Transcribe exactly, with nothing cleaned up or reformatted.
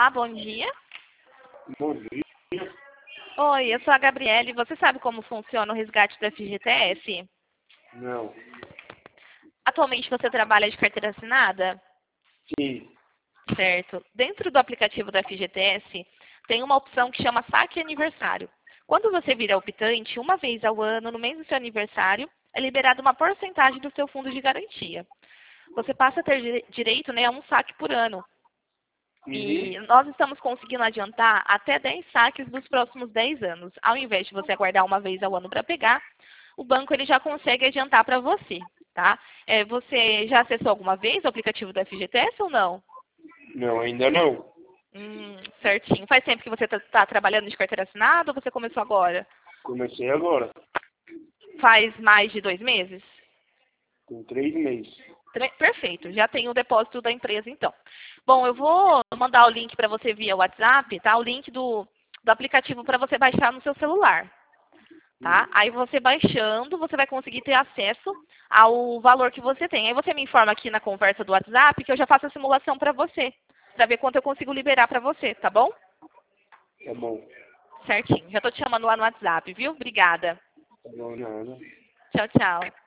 Olá, bom dia. Bom dia. Oi, eu sou a Gabriele. Você sabe como funciona o resgate do F G T S? Não. Atualmente você trabalha de carteira assinada? Sim. Certo. Dentro do aplicativo do F G T S, tem uma opção que chama Saque Aniversário. Quando você vira optante, uma vez ao ano, no mês do seu aniversário, é liberada uma porcentagem do seu fundo de garantia. Você passa a ter dire- direito, né, a um saque por ano. E Uhum. nós estamos conseguindo adiantar até dez saques dos próximos dez anos. Ao invés de você aguardar uma vez ao ano para pegar, o banco ele já consegue adiantar para você, tá? É, você já acessou alguma vez o aplicativo do F G T S ou não? Não, ainda não. Hum, certinho. Faz tempo que você está trabalhando de carteira assinada ou você começou agora? Comecei agora, Faz mais de dois meses? com três meses. Tre- Perfeito, já tem o depósito da empresa então. Bom, eu vou mandar o link para você via WhatsApp, tá? O link do, do aplicativo para você baixar no seu celular, tá? Hum. Aí você baixando, você vai conseguir ter acesso ao valor que você tem. Aí você me informa aqui na conversa do WhatsApp que eu já faço a simulação para você, para ver quanto eu consigo liberar para você, tá bom? Tá bom. Certinho. Já tô te chamando lá no WhatsApp, viu? Obrigada. Tá bom, nada. Tchau, tchau.